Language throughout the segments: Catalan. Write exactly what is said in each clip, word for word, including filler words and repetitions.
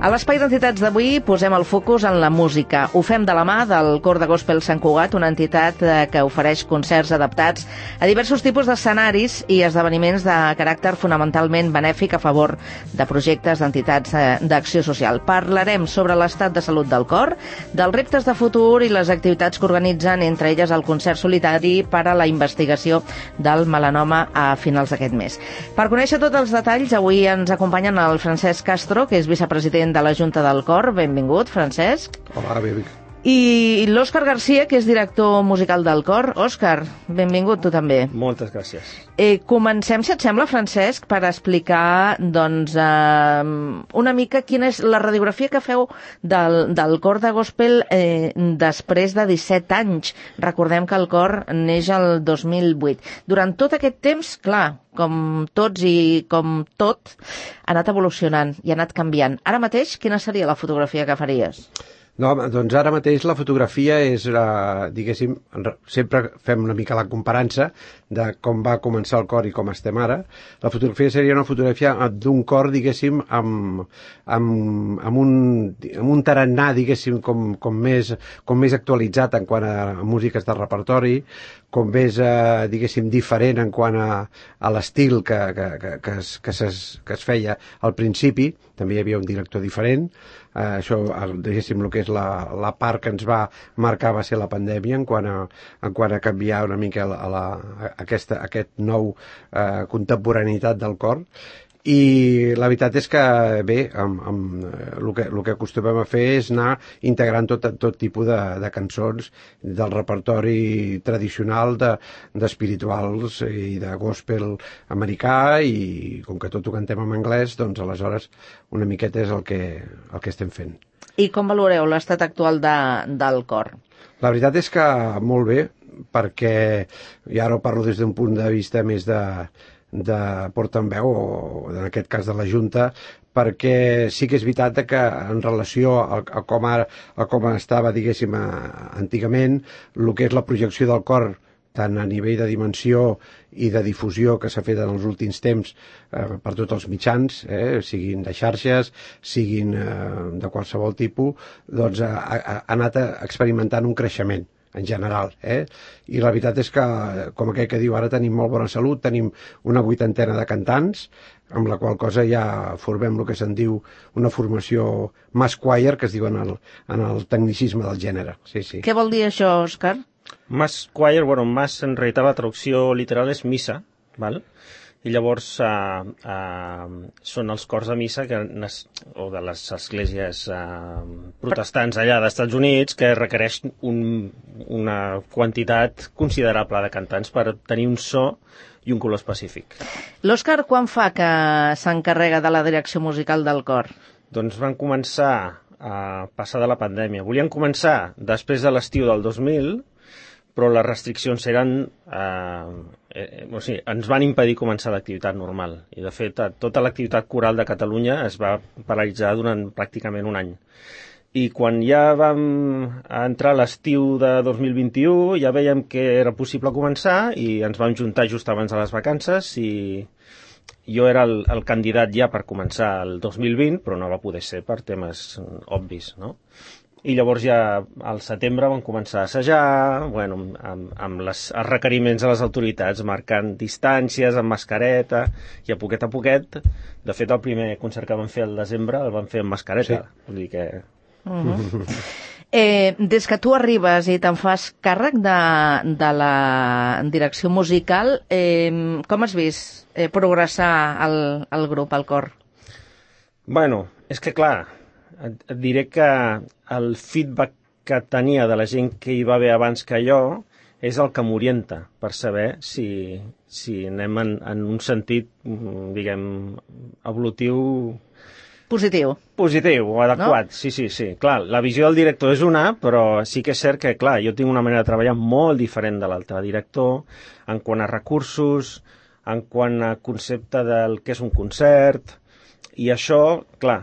A l'Espai d'Entitats d'avui posem el focus en la música. Ho fem de la mà del Cor de Gospel Sant Cugat, una entitat que ofereix concerts adaptats a diversos tipus d'escenaris i esdeveniments de caràcter fonamentalment benèfic a favor de projectes d'entitats d'acció social. Parlarem sobre l'estat de salut del cor, dels reptes de futur i les activitats que organitzen, entre elles el concert solitari per a la investigació del melanoma a finals d'aquest mes. Per conèixer tots els detalls, avui ens acompanyen el Francesc Castro, que és vicepresident de la Junta del Cor. Benvingut, Francesc. Hola, benvingut. I l'Òscar Garcia, que és director musical del Cor. Òscar, benvingut tu també. Moltes gràcies. Eh, comencem, si et sembla, Francesc, per explicar doncs, eh, una mica quina és la radiografia que feu del, del Cor de Gospel eh, després de disset anys. Recordem que el Cor neix el dos mil vuit. Durant tot aquest temps, clar, com tots i com tot, ha anat evolucionant i ha anat canviant. Ara mateix, quina seria la fotografia que faries? No, doncs ara mateix la fotografia és, uh, diguéssim, sempre fem una mica la comparança de com va començar el cor i com estem ara. La fotografia seria una fotografia d'un cor, diguéssim, amb, amb, amb, un, amb un tarannà, diguéssim, com, com, més, com més actualitzat en quant a músiques de repertori, com més, eh, diguéssim, diferent en quant a, a l'estil que, que, que, que, es, que, es, que es feia al principi. També hi havia un director diferent. Uh, això, diguéssim, el que és la, la part que ens va marcar va ser la pandèmia en quant a, en quant a canviar una mica la, la, aquesta, aquest nou uh, contemporaneïtat del cor. I la veritat és que, bé, amb, amb, el, que, el que acostumem a fer és anar integrant tot, tot tipus de, de cançons del repertori tradicional d'espirituals de, i de gospel americà, i com que tot ho cantem en anglès, doncs aleshores una miqueta és el que, el que estem fent. I com valoreu l'estat actual de, del cor? La veritat és que molt bé, perquè, i ara ho parlo des d'un punt de vista més de de portaveu, o en aquest cas de la Junta, perquè sí que és veritat que en relació a, a, com, ara, a com estava, diguéssim, a, antigament, el que és la projecció del cor, tant a nivell de dimensió i de difusió que s'ha fet en els últims temps eh, per tots els mitjans, eh, siguin de xarxes, siguin eh, de qualsevol tipus, doncs ha, ha, ha anat experimentant un creixement en general, eh? I la veritat és que, com aquell que diu, ara tenim molt bona salut, tenim una vuitantena de cantants, amb la qual cosa ja formem el que se'n diu una formació mass choir, que es diu en el, en el tecnicisme del gènere. Sí, sí. Què vol dir això, Òscar? Mass choir, bueno, mass en realitat la traducció literal és missa, val? I llavors eh, eh, són els cors de missa que, o de les esglésies eh, protestants allà dels Estats Units, que requereix un, una quantitat considerable de cantants per tenir un so i un color específic. L'Òscar, quan fa que s'encarrega de la direcció musical del cor? Doncs van començar a passar de la pandèmia. Volien començar després de l'estiu del dos mil, però les restriccions eren, eh, eh, o sigui, ens van impedir començar l'activitat normal. I, de fet, tota l'activitat coral de Catalunya es va paralitzar durant pràcticament un any. I quan ja vam entrar a l'estiu de dos mil vint-i-u, ja veiem que era possible començar i ens vam juntar just abans de les vacances i jo era el, el candidat ja per començar el dos mil vint, però no va poder ser per temes obvis, no? I llavors ja al setembre vam començar a assajar, bueno, amb, amb les, els requeriments de les autoritats, marcant distàncies, amb mascareta, i a poquet a poquet, de fet el primer concert que vam fer al desembre el vam fer amb mascareta. Sí. Vull dir que... Uh-huh. eh, des que tu arribes i te'n fas càrrec de, de la direcció musical, eh, com has vist eh, progressar el, el grup, el cor? Bueno, és que clar, et, et diré que el feedback que tenia de la gent que hi va haver abans que jo és el que m'orienta per saber si, si anem en, en un sentit, diguem, evolutiu... Positiu. Positiu o adequat, no? Sí, sí, sí. Clar, la visió del director és una, però sí que és cert que, clar, jo tinc una manera de treballar molt diferent de l'altre director en quant a recursos, en quant a concepte del que és un concert, i això, clar,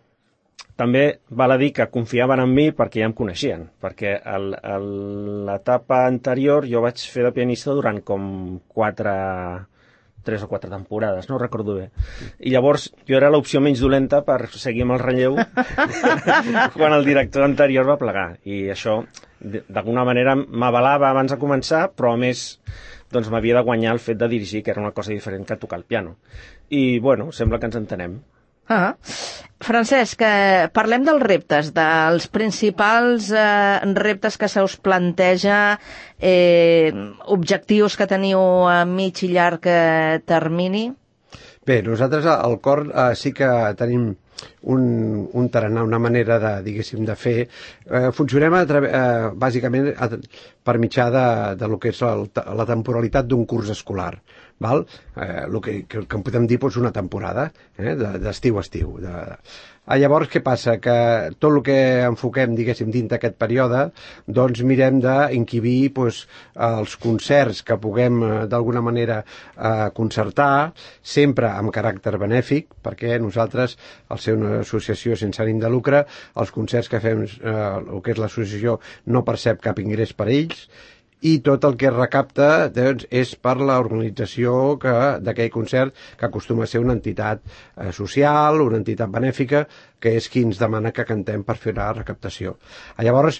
també val a dir que confiaven en mi perquè ja em coneixien, perquè a l'etapa anterior jo vaig fer de pianista durant com quatre, tres o quatre temporades, no ho recordo bé. I llavors jo era l'opció menys dolenta per seguir amb el relleu quan el director anterior va plegar. I això, d'alguna manera, m'avalava abans de començar, però a més doncs m'havia de guanyar el fet de dirigir, que era una cosa diferent que tocar el piano. I, bueno, sembla que ens entenem. Ah. Francesc, eh, parlem dels reptes, dels principals eh, reptes que se us planteja, eh, objectius que teniu a mig i llarg eh, termini. Bé, nosaltres al cor eh, sí que tenim un, un tarannà, una manera de, diguéssim, de fer. Eh, funcionem a través, eh, bàsicament a, per mitjà de, de lo que és el, la temporalitat d'un curs escolar. Val? Eh, el que, que, que en podem dir doncs, una temporada, eh, d'estiu a estiu. De... Ah, llavors, què passa? Que tot el que enfoquem, diguéssim, dins d'aquest període, doncs mirem d'inquibir doncs, els concerts que puguem, d'alguna manera, eh, concertar, sempre amb caràcter benèfic, perquè nosaltres, al ser una associació sense ànim de lucre, els concerts que fem, eh, el que és l'associació, no percep cap ingrés per ells, i tot el que es recapta doncs, és per l'organització d'aquell concert, que acostuma a ser una entitat eh, social, una entitat benèfica, que és qui ens demana que cantem per fer la recaptació. Llavors,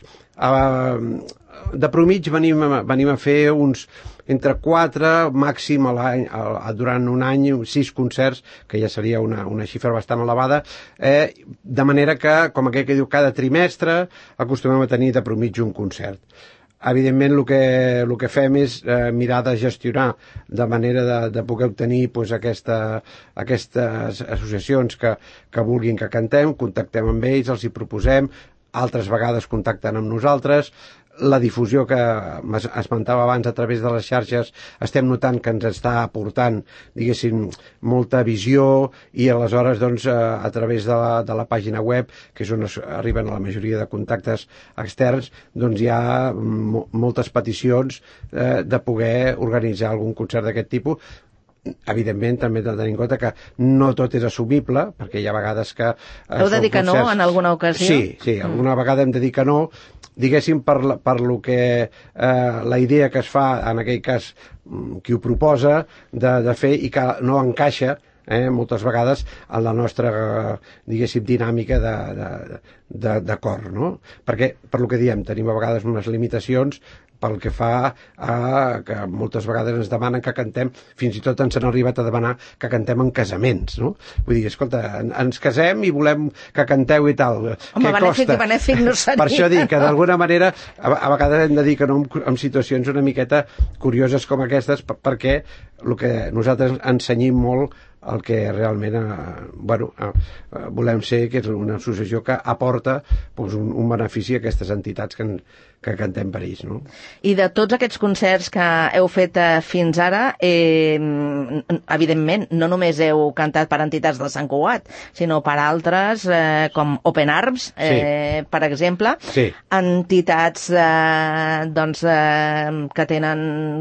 eh, de promig venim, venim a fer uns entre quatre, màxim a l'any, durant un any, sis concerts, que ja seria una, una xifra bastant elevada, eh, de manera que, com aquell que diu, cada trimestre acostumem a tenir de promig un concert. Evidentment, el que, el que fem és eh, mirar de gestionar de manera de, de poder obtenir pues, aquesta, aquestes associacions que, que vulguin que cantem, contactem amb ells, els hi proposem, altres vegades contacten amb nosaltres. La difusió que esmentava abans a través de les xarxes estem notant que ens està aportant, diguéssim, molta visió, i aleshores doncs, a través de la, de la pàgina web, que és on arriben la majoria de contactes externs, doncs hi ha moltes peticions eh, de poder organitzar algun concert d'aquest tipus. Evidentment, també hem de tenir en compte que no tot és assumible, perquè hi ha vegades que... Eh, Heu de dir que no en alguna ocasió? Sí, sí, alguna mm. vegada hem de dir que no, diguéssim, per, per lo que eh, la idea que es fa, en aquell cas, qui ho proposa, de, de fer, i que no encaixa, eh, moltes vegades, en la nostra, diguéssim, dinàmica de, de, de, de cor, no? Perquè, per lo que diem, tenim a vegades unes limitacions pel que fa a que moltes vegades ens demanen que cantem, fins i tot ens han arribat a demanar que cantem en casaments, no? Vull dir, escolta, ens casem i volem que canteu i tal. Home, què benèfic costa? I benèfic no seria. Per això dic que d'alguna manera a, a vegades hem de dir que no en, en situacions una miqueta curioses com aquestes, perquè el que nosaltres ensenyim molt el que realment eh, bueno, eh, volem ser, que és una associació que aporta doncs, un, un benefici a aquestes entitats que, que cantem per ells. No? I de tots aquests concerts que heu fet eh, fins ara, eh, evidentment, no només heu cantat per entitats de Sant Cugat, sinó per altres, eh, com Open Arms, eh, sí. per exemple, sí. entitats eh, doncs, eh, que tenen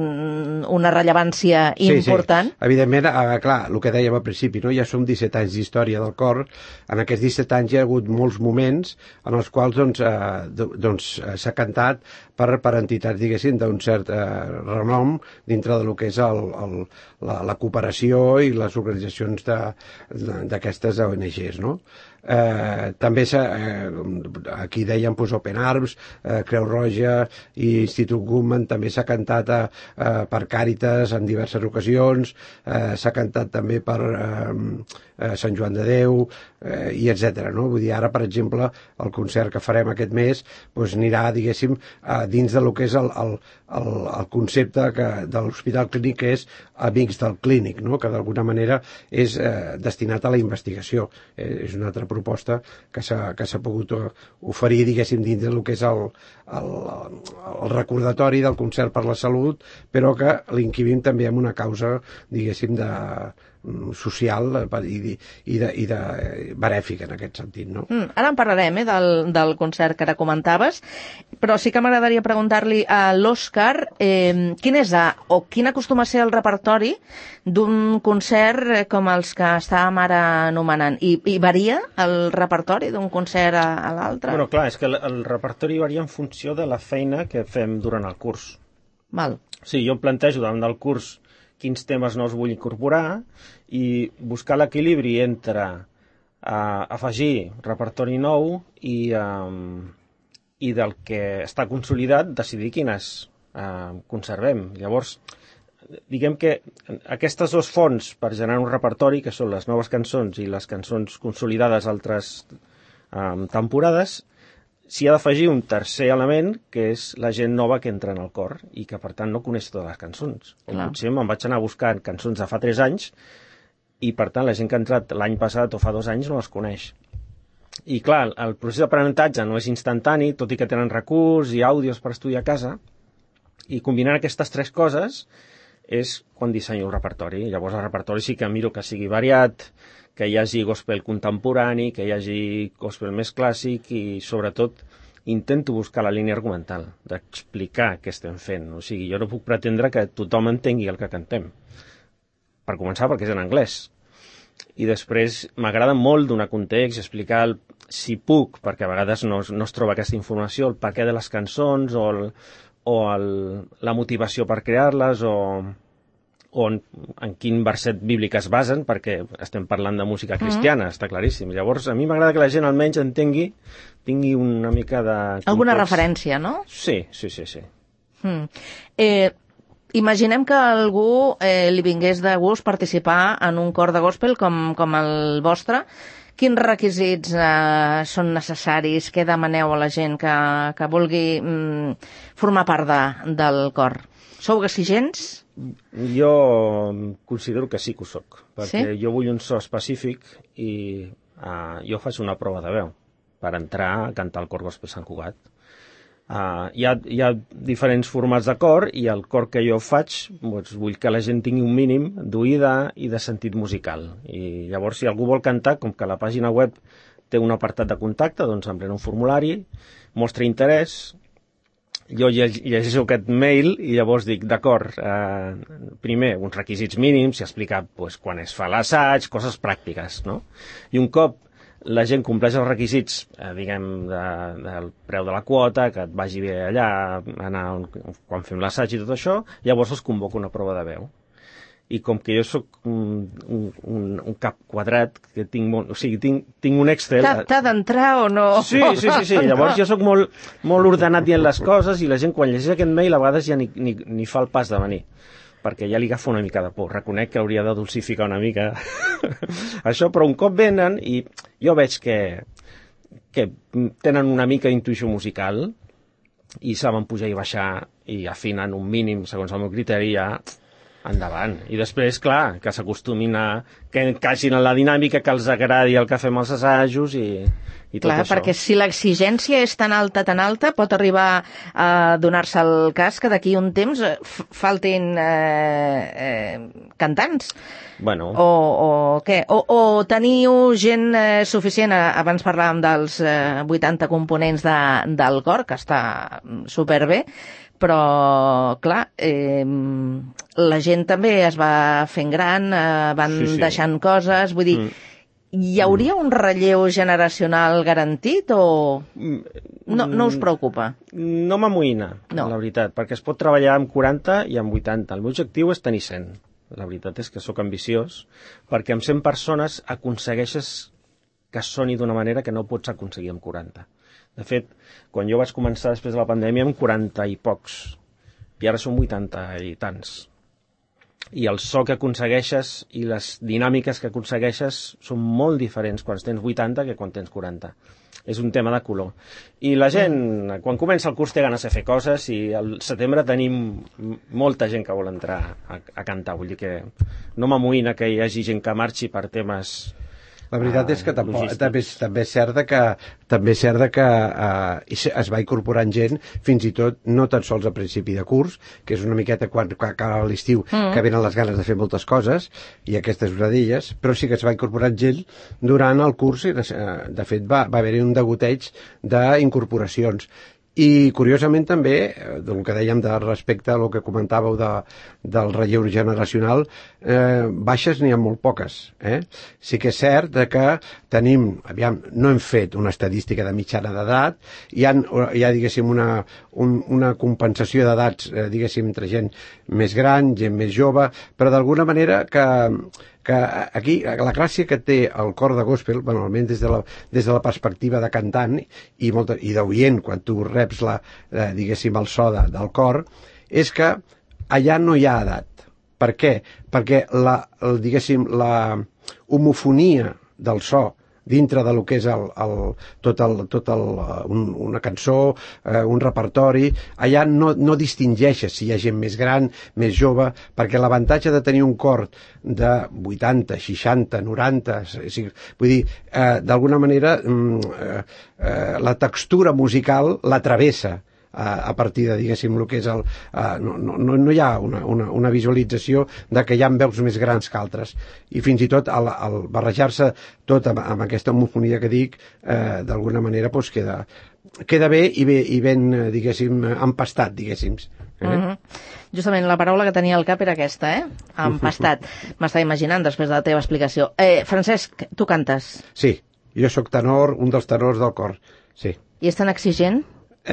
una rellevància sí, important. Sí. Evidentment, eh, clar, el que dèiem al principi, no? Ja som disset anys d'història del cor. En aquests disset anys hi ha hagut molts moments en els quals doncs, eh, doncs, s'ha cantat per, per entitats, diguéssim, d'un cert eh, renom dintre del que és el, el, la, la cooperació i les organitzacions d'aquestes O N Ges, no? Eh, també eh, aquí deien pues, Open Arms, eh, Creu Roja i Institut Guttmann, també s'ha cantat a, a, per Càritas en diverses ocasions, eh, s'ha cantat també per eh, Sant Joan de Déu, eh, i etcètera. No? Vull dir, ara, per exemple, el concert que farem aquest mes pues, anirà, diguéssim, eh, dins de lo que és el, el, el, el concepte que, de l'Hospital Clínic, que és Amics del Clínic, no? Que d'alguna manera és eh, destinat a la investigació. Eh, és una altra proposta que s'ha pogut oferir, diguéssim, dins del que és el, el, el recordatori del concert per la salut, però que l'inquivim també amb una causa, diguéssim, de social i de, i de, i de benèfica en aquest sentit, no? Mm, ara en parlarem, eh, del, del concert que ara comentaves, però sí que m'agradaria preguntar-li a l'Òscar eh, quin és a, o quin acostuma a ser el repertori d'un concert com els que estàvem ara anomenant, i, i varia el repertori d'un concert a, a l'altre? Bueno, clar, és que el, el repertori varia en funció de la feina que fem durant el curs. Val. Sí, jo em plantejo davant del curs quins temes nous vull incorporar i buscar l'equilibri entre uh, afegir repertori nou i, um, i del que està consolidat decidir quines uh, conservem. Llavors, diguem que aquestes dues fonts per generar un repertori, que són les noves cançons i les cançons consolidades altres um, temporades, s'hi ha d'afegir un tercer element, que és la gent nova que entra en el cor i que, per tant, no coneix totes les cançons. O potser me'n vaig anar buscant cançons de fa tres anys i, per tant, la gent que ha entrat l'any passat o fa dos anys no les coneix. I, clar, el procés d'aprenentatge no és instantani, tot i que tenen recurs i àudios per estudiar a casa, i combinant aquestes tres coses és quan dissenyo el repertori. Llavors el repertori sí que miro que sigui variat, que hi hagi gospel contemporani, que hi hagi gospel més clàssic i, sobretot, intento buscar la línia argumental, d'explicar què estem fent. O sigui, jo no puc pretendre que tothom entengui el que cantem. Per començar, perquè és en anglès. I després m'agrada molt donar context, explicar, el, si puc, perquè a vegades no, no es troba aquesta informació, el perquè de les cançons o el, o el, la motivació per crear-les, o, o en, en quin verset bíblic es basen, perquè estem parlant de música cristiana, mm. està claríssim. Llavors, a mi m'agrada que la gent almenys entengui, tingui una mica de context. Alguna referència, no? Sí, sí, sí. sí. Mm. Eh, imaginem que algú eh, li vingués de gust participar en un cor de gospel com, com el vostre. Quins requisits eh, són necessaris? Què demaneu a la gent que, que vulgui mm, formar part de, del cor? Sou exigents? Jo considero que sí que ho soc, perquè sí? Jo vull un so específic i uh, jo faig una prova de veu per entrar a cantar al cor gospel Sant Cugat. Uh, hi, ha, hi ha diferents formats de cor i el cor que jo faig doncs, vull que la gent tingui un mínim d'oïda i de sentit musical. I llavors, si algú vol cantar, com que la pàgina web té un apartat de contacte, doncs emplena un formulari, mostra interès, jo llegeixo aquest mail i llavors dic, d'acord, eh, primer, uns requisits mínims, i explicar pues, quan es fa l'assaig, coses pràctiques, no? I un cop la gent compleix els requisits, eh, diguem, de, del preu de la quota, que et vagi bé allà, anar quan fem l'assaig i tot això, llavors es convoca una prova de veu. I com que jo sóc un, un, un cap quadrat, que tinc, molt, o sigui, tinc, tinc un Excel... T'ha d'entrar o no? Sí, sí, sí, sí. Llavors jo sóc molt, molt ordenat dient les coses i la gent quan llegeix aquest mail a vegades ja ni, ni, ni fa el pas de venir, perquè ja li agafa una mica de por. Reconec que hauria de dulcificar una mica això, però un cop venen i jo veig que, que tenen una mica d'intuïció musical i saben pujar i baixar i afinen un mínim, segons el meu criteri, ja endavant. I després, clar, que s'acostumin a que encaixin en la dinàmica, que els agradi el que fem els assajos i, i tot clar, això. Perquè si l'exigència és tan alta, tan alta, pot arribar a donar-se el cas que d'aquí un temps faltin eh, eh, cantants. Bueno. O, o què? O, o teniu gent eh, suficient, abans parlàvem dels eh, vuitanta components de, del cor, que està superbé, però, clar, eh, la gent també es va fent gran, eh, van sí, sí. deixant coses, vull dir, mm. hi hauria un relleu generacional garantit o no, no us preocupa? No m'amoïna, no. La veritat, perquè es pot treballar amb quaranta i amb vuitanta. El meu objectiu és tenir cent. La veritat és que sóc ambiciós, perquè amb cent persones aconsegueixes que soni d'una manera que no pots aconseguir amb quaranta. De fet, quan jo vaig començar després de la pandèmia amb quaranta i pocs, i ara són vuitanta i tants. I el so que aconsegueixes i les dinàmiques que aconsegueixes són molt diferents quan tens vuitanta que quan tens quaranta. És un tema de color. I la gent, quan comença el curs, té ganes de fer coses i al setembre tenim molta gent que vol entrar a, a cantar. Vull dir que no m'amoïna que hi hagi gent que marxi per temes... La veritat és que tampoc, també, també és cert que, també és cert que eh, es va incorporant gent, fins i tot no tan sols a principi de curs, que és una miqueta quan, quan acaba l'estiu, mm. que venen les ganes de fer moltes coses, i aquesta és una d'elles, però sí que es va incorporant gent durant el curs, i de, de fet va, va haver-hi un degoteig d'incorporacions. I, curiosament, també, del que dèiem de respecte a el que comentàveu de, del relleu generacional, eh, baixes n'hi ha molt poques. Eh? Sí que és cert que tenim, aviam, no hem fet una estadística de mitjana d'edat, hi ha, hi ha diguéssim, una, un, una compensació d'edats, eh, diguéssim, entre gent més gran, gent més jove, però d'alguna manera que, que aquí la gràcia que té el cor de gospel, bueno, almenys des de la, des de la perspectiva de cantant i, molta, i d'oient, quan tu reps la, eh, diguéssim, el so de, del cor, és que allà no hi ha edat. Per què? Perquè la, el, diguéssim, la homofonia del so dintre de lo que és el, el, tot, el, tot el, un, una cançó, eh, un repertori, allà no, no distingeixes si hi ha gent més gran, més jove, perquè l'avantatge de tenir un cor de vuitanta, seixanta, noranta, vull dir, eh, d'alguna manera eh, eh, la textura musical la travessa a partir de, diguéssim, el que és el... Uh, no, no, no hi ha una, una, una visualització de que hi ha veus més grans que altres. I fins i tot al, al barrejar-se tot amb, amb aquesta homofonia que dic, uh, d'alguna manera pues, queda, queda bé i, bé i ben, diguéssim, empastat, diguéssim. Eh? Mm-hmm. Justament la paraula que tenia al cap era aquesta, eh? Empastat. M'estava imaginant després de la teva explicació. Eh, Francesc, tu cantes? Sí, jo sóc tenor, un dels tenors del cor, sí. I és tan exigent?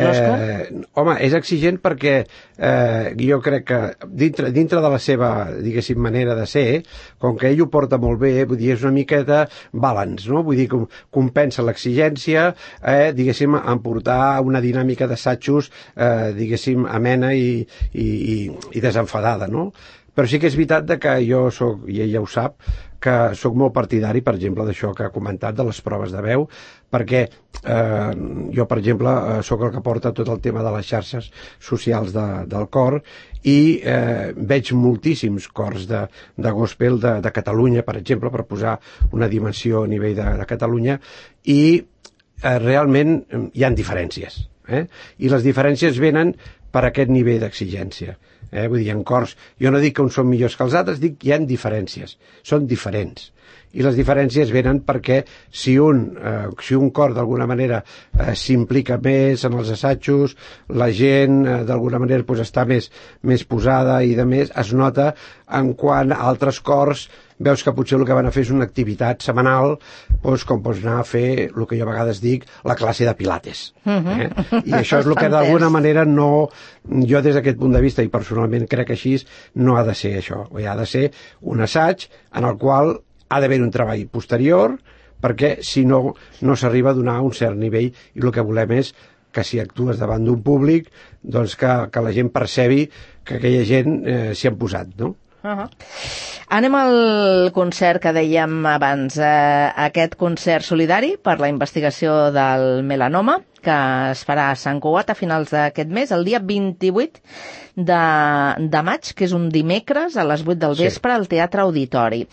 Eh, home, és exigent perquè eh, jo crec que dintre, dintre de la seva, diguéssim, manera de ser, com que ell ho porta molt bé, vull dir, és una miqueta balance, no? Vull dir, com, compensa l'exigència, eh, diguéssim, en portar una dinàmica d'assajos, eh, diguéssim, amena i, i, i, i desenfadada, no? Però sí que és veritat que jo soc, i ella ho sap, que sóc molt partidari, per exemple, d'això que ha comentat, de les proves de veu, perquè eh, jo, per exemple, eh, sóc el que porta tot el tema de les xarxes socials de, del cor i eh, veig moltíssims cors de, de gospel de, de Catalunya, per exemple, per posar una dimensió a nivell de, de Catalunya, i eh, realment hi ha diferències. Eh? I les diferències venen per aquest nivell d'exigència. Eh? Vull dir, en cors, jo no dic que uns són millors que els altres, dic que hi ha diferències, són diferents. I les diferències venen perquè si un, eh, si un cor d'alguna manera eh, s'implica més en els assajos, la gent eh, d'alguna manera pues, està més, més posada i de més, es nota en quan altres cors veus que potser el que van a fer és una activitat setmanal, doncs, com pots anar a fer el que jo a vegades dic, la classe de pilates. Uh-huh. Eh? I això és el que d'alguna manera no... Jo des d'aquest punt de vista, i personalment crec que així, no ha de ser això. O ha de ser un assaig en el qual ha d'haver un treball posterior, perquè si no, no s'arriba a donar un cert nivell, i el que volem és que si actues davant d'un públic, doncs que, que la gent percebi que aquella gent eh, s'hi han posat, no? Uh-huh. Anem al concert que dèiem abans, eh, aquest concert solidari per la investigació del melanoma, que es farà a Sant Cugat a finals d'aquest mes, el dia vint-i-vuit de, de maig, que és un dimecres a les vuit del vespre, sí, al Teatre Auditori.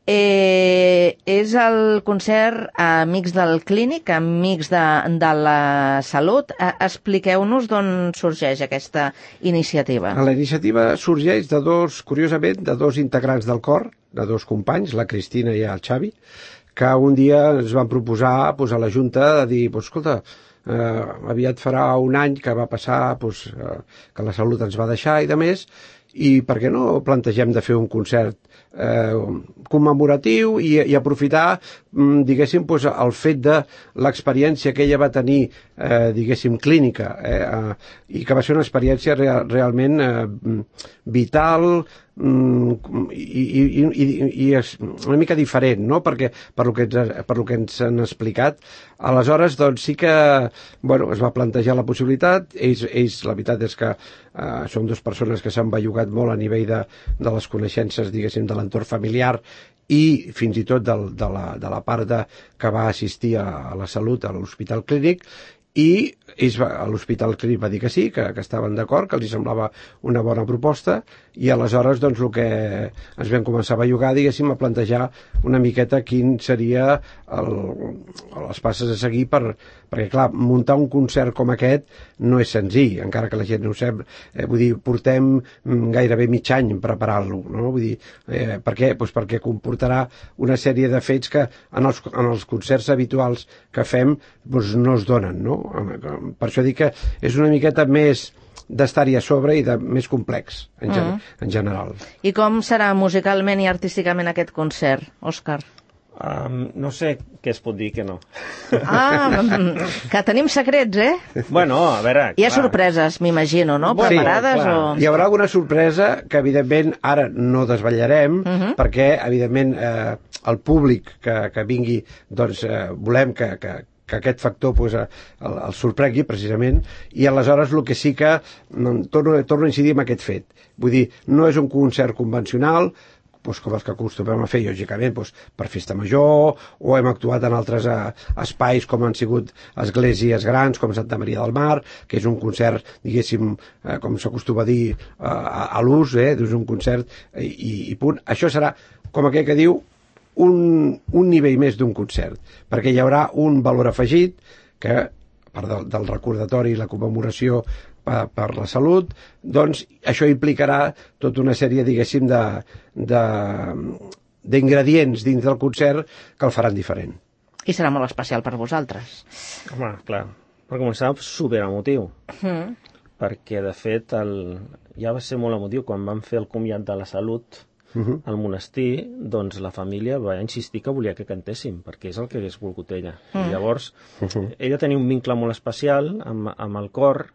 Eh, és el concert Amics del Clínic, Amics de, de la Salut. Eh, expliqueu-nos d'on sorgeix aquesta iniciativa. La iniciativa sorgeix de dos, curiosament, de dos integrants del cor, de dos companys, la Cristina i el Xavi, que un dia ens van proposar pues, a la Junta de dir, pues, escolta, eh, aviat farà un any que va passar pues, eh, que la Salut ens va deixar i de més, i per què no plantegem de fer un concert eh, commemoratiu i, i aprofitar, diguéssim, pues, el fet de l'experiència que ella va tenir, eh, diguéssim, clínica, eh, eh, i que va ser una experiència real, realment eh, vital i, i, i, i és una mica diferent, no? Perquè per lo que ens, per lo que ens han explicat, aleshores doncs sí que bueno, es va plantejar la possibilitat. Ells, ells la veritat és que eh, són dues persones que s'han bellugat molt a nivell de, de les coneixences, diguéssim, de l'entorn familiar i fins i tot del, de, la, de la part de, que va assistir a, a la Salut, a l'Hospital Clínic, i ells va, a l'Hospital Clínic va dir que sí, que, que estaven d'acord, que els semblava una bona proposta, i aleshores doncs el que ens vam començar a bellugar, diguéssim, a plantejar una miqueta quin seria el, les passes a seguir per, perquè clar, muntar un concert com aquest no és senzill, encara que la gent no ho sap, eh, vull dir, portem gairebé mig any preparant-lo, no? Vull dir, eh, per què? Pues perquè comportarà una sèrie de fets que en els, en els concerts habituals que fem doncs no es donen, no? Per això dic que és una miqueta més d'estar-hi a sobre i de més complex en, gen mm. en general. I com serà musicalment i artísticament aquest concert, Òscar? Um, no sé què es pot dir que no. Ah, que tenim secrets, eh? Bueno, a veure... Hi ha clar. sorpreses, m'imagino, no? Bueno, Preparades clar. o... Hi haurà alguna sorpresa que, evidentment, ara no desvetllarem, Uh -huh. perquè, evidentment, eh, el públic que, que vingui, doncs, eh, volem que, que, que aquest factor pues, el, el sorprengui, precisament, i aleshores el que sí que mm, torno, torno a incidir en aquest fet. Vull dir, no és un concert convencional, doncs, com els que acostumem a fer, lògicament, doncs, per festa major, o hem actuat en altres eh, espais com han sigut esglésies grans, com Santa Maria del Mar, que és un concert, diguéssim, eh, com s'acostuma a dir, eh, a, a l'ús, eh, és un concert eh, i, i punt. Això serà, com aquell que diu, un, un nivell més d'un concert, perquè hi haurà un valor afegit que, a part del, del recordatori i la commemoració per, per la salut, doncs això implicarà tota una sèrie, diguéssim, de, de, d'ingredients dins del concert que el faran diferent. I serà molt especial per vosaltres. Home, clar, per començar, superemotiu. Mm. Perquè, de fet, el... ja va ser molt emotiu quan vam fer el comiat de la salut Uh -huh. al monestir, doncs la família va insistir que volia que cantéssim, perquè és el que hagués volgut ella. Mm. I llavors, uh -huh. ella tenia un vincle molt especial amb, amb el cor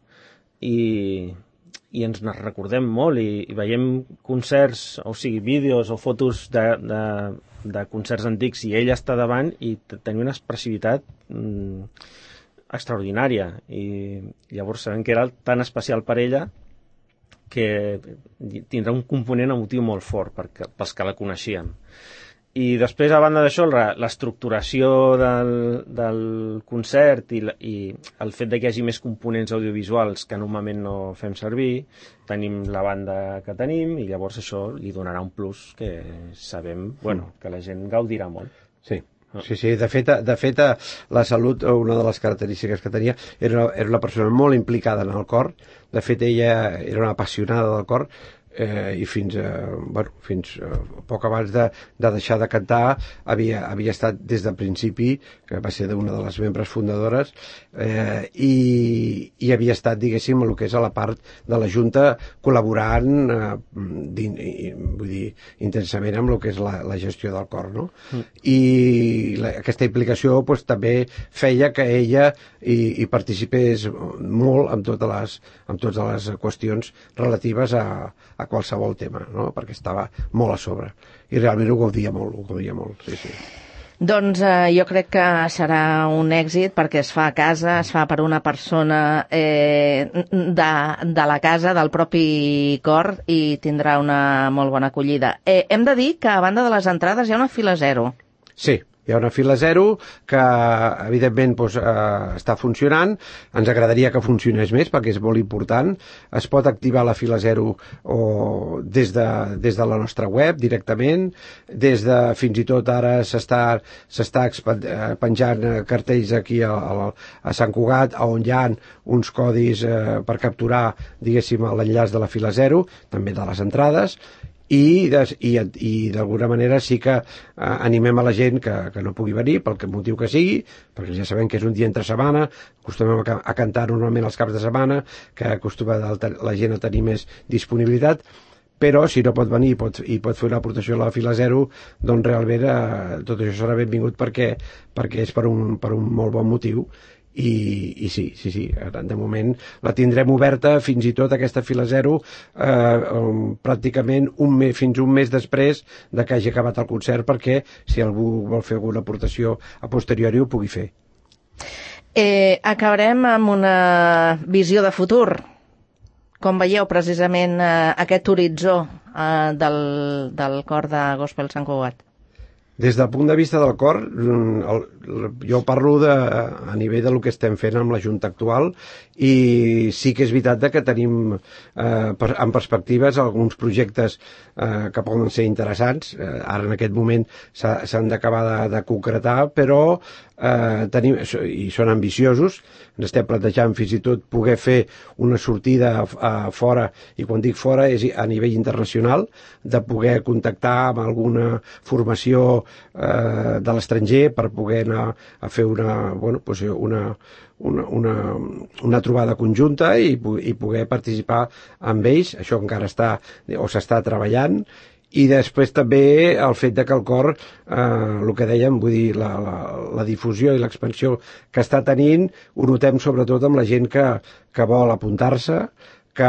i, i ens ne recordem molt i, i veiem concerts, o sigui, vídeos o fotos de, de, de concerts antics i ella està davant i tenia una expressivitat mm, extraordinària i llavors sabem que era tan especial per ella que tindrà un component emotiu molt fort perquè, pels que la coneixíem. I després, a banda d'això, l'estructuració del, del concert i, i el fet de que hi hagi més components audiovisuals que normalment no fem servir, tenim la banda que tenim i llavors això li donarà un plus que sabem, bueno, que la gent gaudirà molt. Sí. Sí, sí, de fet, de fet, la Salut, una de les característiques que tenia, era una, era una persona molt implicada en el cor. De fet, ella era una apassionada del cor, eh, i fins, eh, bueno, fins eh, poc abans de, de deixar de cantar havia, havia estat des del principi, que va ser una de les membres fundadores, eh, i, i havia estat, diguéssim, el que és a la part de la Junta, col·laborant eh, din, i, vull dir, intensament amb el que és la, la gestió del cor, no? Mm. I la, aquesta implicació pues, també feia que ella hi, hi participés molt amb totes les, amb totes les qüestions relatives a, a qualsevol tema, no? Perquè estava molt a sobre. I realment ho gaudia molt, ho gaudia molt, sí, sí. Doncs eh, jo crec que serà un èxit perquè es fa a casa, es fa per una persona eh, de, de la casa, del propi cor, i tindrà una molt bona acollida. Eh, hem de dir que a banda de les entrades hi ha una fila zero. Sí. Hi ha una fila zero que, evidentment, doncs, eh, està funcionant. Ens agradaria que funcionés més perquè és molt important. Es pot activar la fila zero o des de, des de la nostra web directament. Des de, fins i tot ara s'està s'està penjant cartells aquí a, a, a Sant Cugat on hi ha uns codis eh, per capturar, diguéssim, l'enllaç de la fila zero, també de les entrades. I, i, i d'alguna manera sí que eh, animem a la gent que, que no pugui venir pel motiu que sigui, perquè ja sabem que és un dia entre setmana, acostumem a, a cantar normalment els caps de setmana, que acostuma la gent a tenir més disponibilitat, però si no pot venir i pot, i pot fer una aportació a la fila zero, doncs realment eh, tot això serà benvingut perquè, perquè és per un, per un molt bon motiu. I, i sí, sí, sí, de moment la tindrem oberta fins i tot aquesta fila zero eh, um, pràcticament un mes, fins un mes després de que hagi acabat el concert, perquè si algú vol fer alguna aportació a posteriori ho pugui fer. Eh, acabarem amb una visió de futur. Com veieu precisament eh, aquest horitzó eh, del, del cor de Gospel Sant Cugat? Des del punt de vista del cor, el, jo parlo de, a nivell del que estem fent amb la Junta actual, i sí que és veritat que tenim eh, per, en perspectives alguns projectes eh, que poden ser interessants. Eh, ara en aquest moment s'han d'acabar de, de concretar, però eh, tenim, i són ambiciosos. Ens estem plantejant fins i tot poder fer una sortida a, a fora, i quan dic fora és a nivell internacional, de poder contactar amb alguna formació eh, de l'estranger per poder anar a fer una, bueno, pues una, una, una, una trobada conjunta i, i poder participar amb ells. Això encara està o s'està treballant, I després també el fet de que el cor, eh, el que dèiem, vull dir, la, la, la difusió i l'expansió que està tenint, ho notem sobretot amb la gent que, que vol apuntar-se, que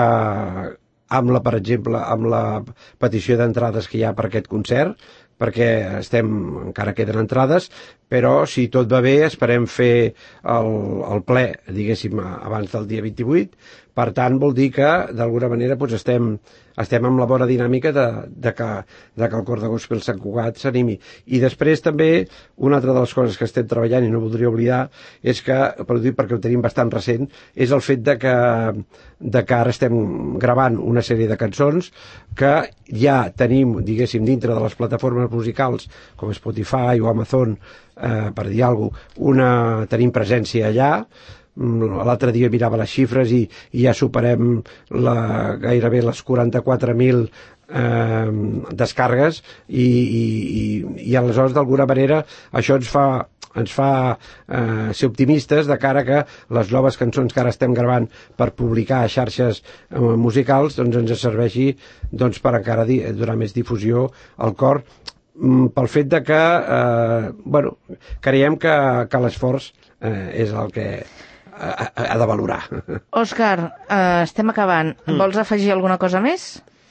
amb la, per exemple, amb la petició d'entrades que hi ha per aquest concert, perquè estem, encara queden entrades, però si tot va bé esperem fer el, el ple, diguéssim, abans del dia vint-i-vuit. Per tant, vol dir que, d'alguna manera, doncs estem, estem amb la bona dinàmica de, de, que, de que el cor de gospel Sant Cugat s'animi. I després també, una altra de les coses que estem treballant, i no voldria oblidar, és que, per dir, perquè ho tenim bastant recent, és el fet de que, de que ara estem gravant una sèrie de cançons que ja tenim, diguéssim, dintre de les plataformes musicals, com Spotify o Amazon, eh, per dir alguna cosa, una, tenim presència allà. L'altre dia mirava les xifres i, i ja superem la, gairebé les quaranta-quatre mil eh, descargues i, i, i, i aleshores d'alguna manera això ens fa, ens fa eh, ser optimistes de cara que les noves cançons que ara estem gravant per publicar a xarxes eh, musicals doncs ens serveixi doncs, per encara di, donar més difusió al cor, pel fet de que eh, bueno, creiem que, que l'esforç eh, és el que ha, ha de valorar. Òscar, eh, estem acabant. Mm. Vols afegir alguna cosa més?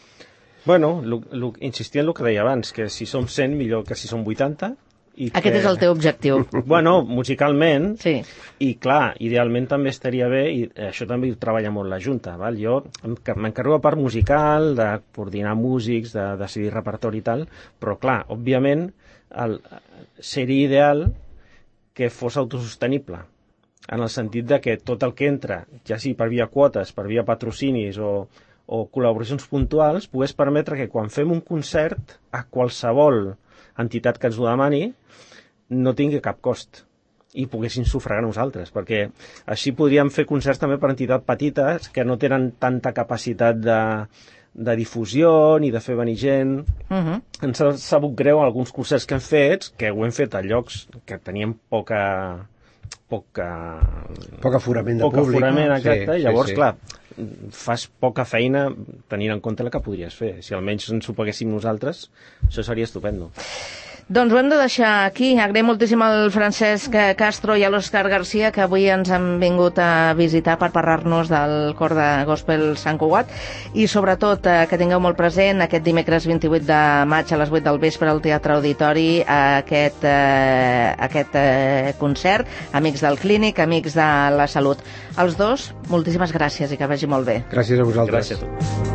Bueno, lo, lo, insistir en el que deia abans, que si som cent millor que si som vuitanta. I Aquest que... és el teu objectiu. Bueno, musicalment, sí. I clar, idealment també estaria bé, i això també ho treballa molt la Junta, val? Jo m'encarrego a part musical, de coordinar músics, de decidir repertori i tal, però clar, òbviament, el, seria ideal que fos autosostenible, en el sentit de que tot el que entra, ja sigui per via quotes, per via patrocinis o, o col·laboracions puntuals, pogués permetre que quan fem un concert a qualsevol entitat que ens ho demani no tingui cap cost i poguessin sufragar nosaltres, perquè així podríem fer concerts també per entitats petites que no tenen tanta capacitat de, de difusió ni de fer venir gent. Uh-huh. Ens ha sabut greu alguns concerts que hem fet, que ho hem fet a llocs que teníem poca... poca... Poc aforament de poc públic. Aforament, exacte, sí, llavors, sí, sí. clar, fas poca feina tenint en compte la que podries fer. Si almenys ens ho paguéssim nosaltres, això seria estupendo. Doncs ho hem de deixar aquí. Agraïm moltíssim al Francesc Castro i a l'Òscar Garcia, que avui ens han vingut a visitar per parlar-nos del cor de gospel Sant Cugat, i sobretot eh, que tingueu molt present aquest dimecres vint-i-vuit de maig a les vuit del vespre al Teatre Auditori aquest, eh, aquest eh, concert, Amics del Clínic, Amics de la Salut. Els dos, moltíssimes gràcies i que vagi molt bé. Gràcies a vosaltres. Gràcies a tu.